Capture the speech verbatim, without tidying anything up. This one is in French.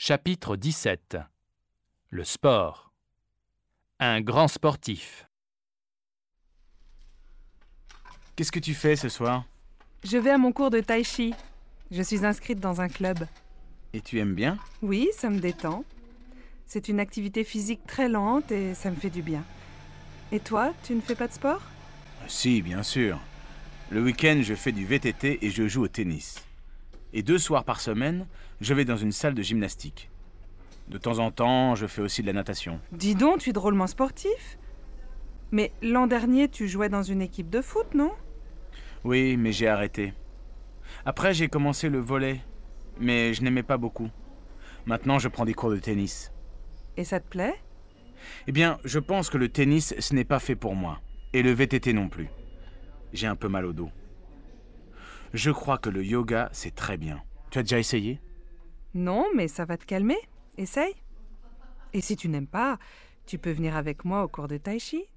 Chapitre dix-sept. Le sport. Un grand sportif. Qu'est-ce que tu fais ce soir? Je vais à mon cours de tai chi. Je suis inscrite dans un club. Et tu aimes bien? Oui, ça me détend. C'est une activité physique très lente et ça me fait du bien. Et toi, tu ne fais pas de sport? Si, bien sûr. Le week-end, je fais du V T T et je joue au tennis. Et deux soirs par semaine, je vais dans une salle de gymnastique. De temps en temps, je fais aussi de la natation. Dis donc, tu es drôlement sportif. Mais l'an dernier, tu jouais dans une équipe de foot, non? Oui, mais j'ai arrêté. Après, j'ai commencé le volley, mais je n'aimais pas beaucoup. Maintenant, je prends des cours de tennis. Et ça te plaît? Eh bien, je pense que le tennis, ce n'est pas fait pour moi. Et le V T T non plus. J'ai un peu mal au dos. Je crois que le yoga, c'est très bien. Tu as déjà essayé? Non, mais ça va te calmer. Essaye. Et si tu n'aimes pas, tu peux venir avec moi au cours de tai chi.